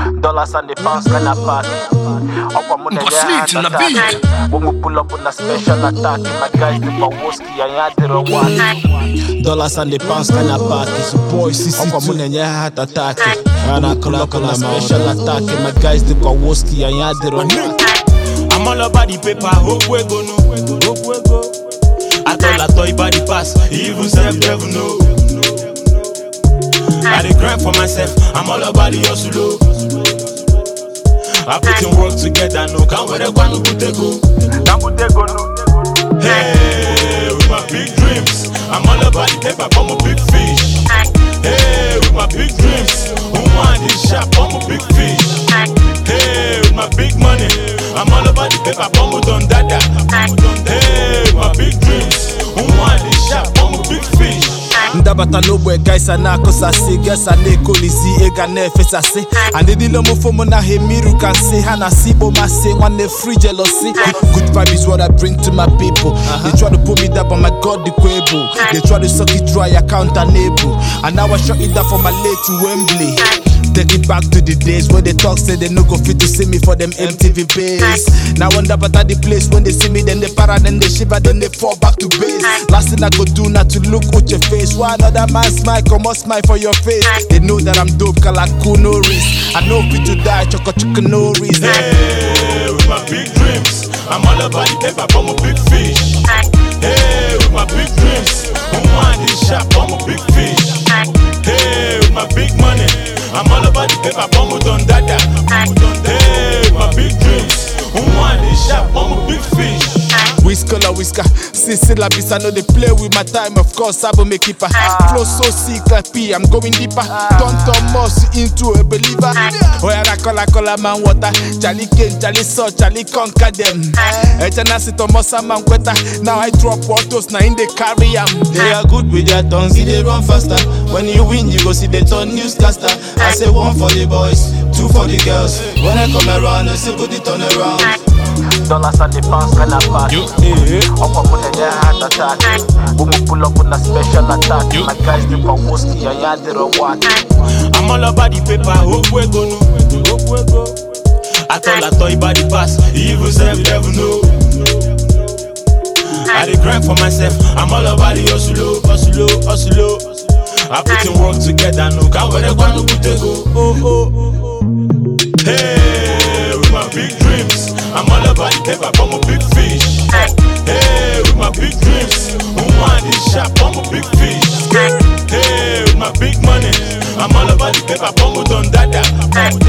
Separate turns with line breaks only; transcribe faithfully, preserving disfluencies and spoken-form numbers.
Dollars and the pounds can I party. Up on the yeah, when we pull up on a special attack, my guys do my whiskey and I did a watch. Dollars and the pounds can I party. So boys, see up on the yeah, heart attack. And I pull up on a special attack, my guys do my whiskey and I did a watch.
I'm all about the paper, hope we go no, hope we go. I thought I thought about the past, even self devil know. I dey grind for myself, I'm all about the hustle. I put in work together, no can't wear the one who put go. Hey, with my big dreams, I'm all about the paper, I'm a big fish. Hey, with my big dreams, who want this shop, I'm a big fish. Hey, with my big money, I'm all about the paper, I'm a done dada. Hey, my big dreams, who want this shop, I'm a big fish.
Ndabata no boy guys anako sase guess ane kolizi ega nefe sase ane dilo mo fomo na hemiru kan say hana sibo ma say one free jealousy. Good vibe is what I bring to my people. They try to put me down but my God the quable. They try to suck it dry, I count unable. And now I shut it down for my late to Wembley. Take it back to the days when they talk say they no go fit to see me for them M T V pays. Now wonder but at the place when they see me then they para then they shiver then they fall back to base. Last thing I go do now to look with your face. Why another man smile come on smile for your face. They know that I'm dope kalaku no risk. I know fit to die choco choco no reason.
Hey, with my big dreams, I'm all about the paper, I'm a big fish. Hey, with my big dreams, who want this shop, I'm a big fish. Hey, with my big money, I'm all about the paper, I'm a done dada. Hey, my big dreams, who want this shop, I'm a big fish.
Whisker la whisker, Sissy la bis, I know they play with my time, of course I will make it. Flow so sick like P, I'm going deeper. Don't turn moss into a believer. Oh yeah, cola cola man water. Charlie Kane, Charlie saw, Charlie conquer them. Eternal sit on Mossa man quetta. Now I drop autos, now in the carry am. They are good with their tongues, see they run faster. When you win, you go see they turn newscaster. I say one for the boys, two for the girls. When I come around, I say put it turn around. Dollars and the pounds can I pass. Up on the yeah, heart attack. When we pull up on a special attack, my guys do my whiskey and I did a watch.
I'm all about the paper, hope we go no, hope we go. I thought I thought about the past, even self devil know. I dey grind for myself, I'm all about the hustle, hustle, hustle. I put in work together, no can't wear the one who put go. Oh oh oh. Hey, with my big dreams, I'm all about the paper, I'm a big fish. Hey, with my big dreams, who want this shop, I'm a big fish. Hey, with my big money, I'm all about the paper, I'm a done dada.